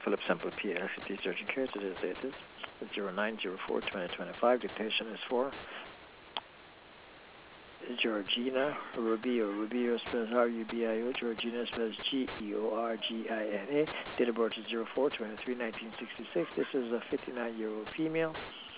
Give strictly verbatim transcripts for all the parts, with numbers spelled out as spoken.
Philip Semple, P L, C T Urgent Care. Today's date is zero nine zero four twenty twenty-five. Dictation is for Georgina Rubio. Rubio spells R U B I O. Georgina spells G E O R G I N A. Date of birth is zero four twenty-three nineteen sixty-six. This is a fifty-nine-year-old female.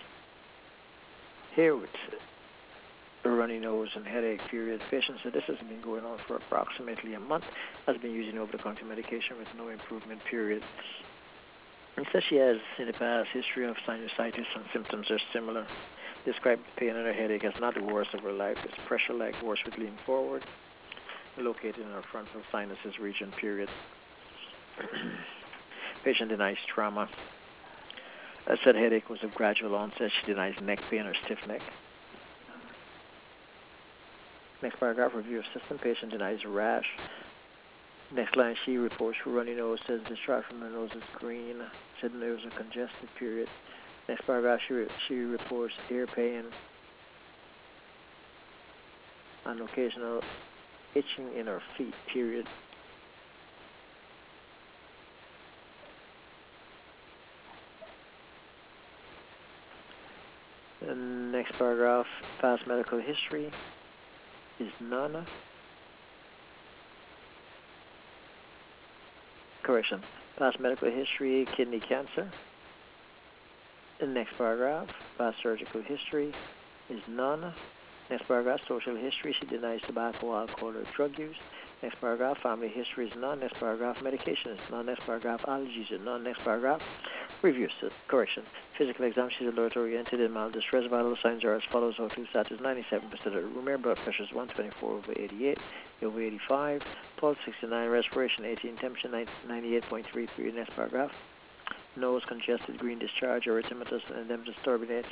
Here with a runny nose and headache period. Patient said this has been going on for approximately a month. Has been using over-the-counter medication with no improvement period. It says she has in the past history of sinusitis and symptoms are similar. Described pain in her headache as not the worst of her life. It's pressure like worse with lean forward. Located in her frontal sinuses region period. Patient denies trauma. I said headache was of gradual onset. She denies neck pain or stiff neck. Next paragraph, review of system. Patient denies rash. Next line, she reports runny nose, says discharge from her nose is green, said nerves are congested, period. Next paragraph, she, re she reports ear pain and occasional itching in her feet, period. The next paragraph, past medical history is none. Correction, past medical history, kidney cancer. The next paragraph, past surgical history is none. Next paragraph, social history, she denies tobacco, alcohol, or drug use. Next paragraph, family history is none. Next paragraph, medication is none. Next paragraph, allergies are none. Next paragraph, review, correction. Physical exam, she's alert oriented in mild distress. Vital signs are as follows. O two status ninety-seven percent of the room air. Blood pressure is one twenty-four over eighty-eight. Over eighty-five. Pulse sixty-nine. Respiration eighteen. Temperature ninety-eight point three three. Next paragraph. Nose congested, green discharge, erythematous, and edematous turbinate.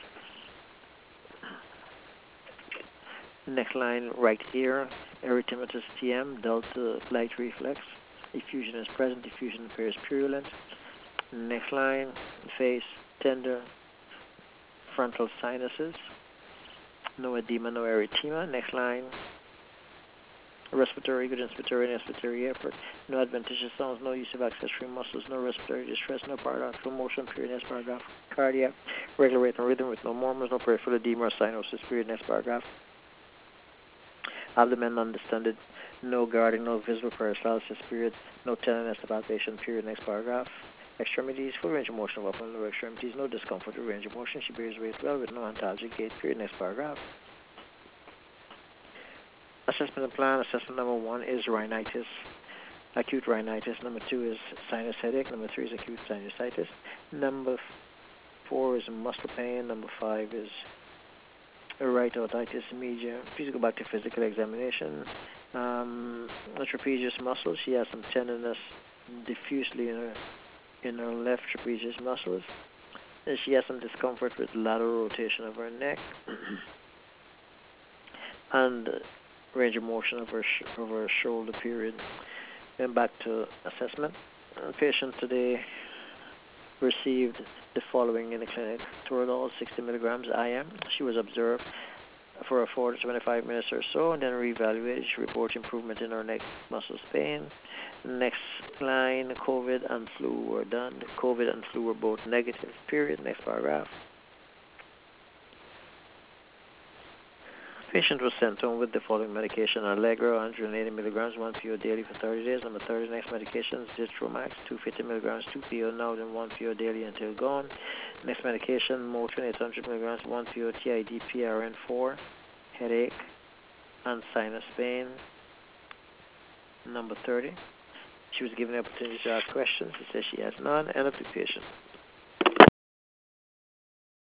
Next line, right ear, erythematous T M, delta light reflex. Effusion is present, effusion appears purulent. Next line, face, tender, frontal sinuses. No edema, no erythema. Next line, respiratory, good inspiratory and expiratory effort. No adventitious sounds, no use of accessory muscles, no respiratory distress, no paradoxical motion, period. Next paragraph. Cardiac, regular rate and rhythm with no murmurs, no peripheral edema or cyanosis, period. Next paragraph. Abdomen undistended, no guarding, no visible peristalsis, period. No tenderness to palpation, period. Next paragraph. Extremities, full range of motion of upper and lower extremities, no discomfort or range of motion. She bears weight well with no antalgic gait, period. Next paragraph. Assessment and plan. Assessment number one is rhinitis, acute rhinitis. Number two is sinus headache. Number three is acute sinusitis. Number four is muscle pain. Number five is rhinitis media. Please go back to physical examination. Um, the trapezius muscle. She has some tenderness diffusely in her in her left trapezius muscles. And she has some discomfort with lateral rotation of her neck and range of motion of her sh of her shoulder, period. Then back to assessment. The patient today received the following in the clinic: Toradol sixty milligrams I M. She was observed for a four to twenty-five minutes or so, and then reevaluated. She reports improvement in her neck muscles pain. Next line, COVID and flu were done. COVID and flu were both negative, period. Next paragraph. Patient was sent home with the following medication: Allegra, one hundred eighty milligrams, one P O daily for thirty days. Number thirty, next medication, Zithromax, two hundred fifty milligrams, two P O now, then one P O daily until gone. Next medication, Motrin, eight hundred milligrams, one P O T I D P R N four, headache and sinus pain. Number thirty, she was given the opportunity to ask questions. She says she has none. End of the patient.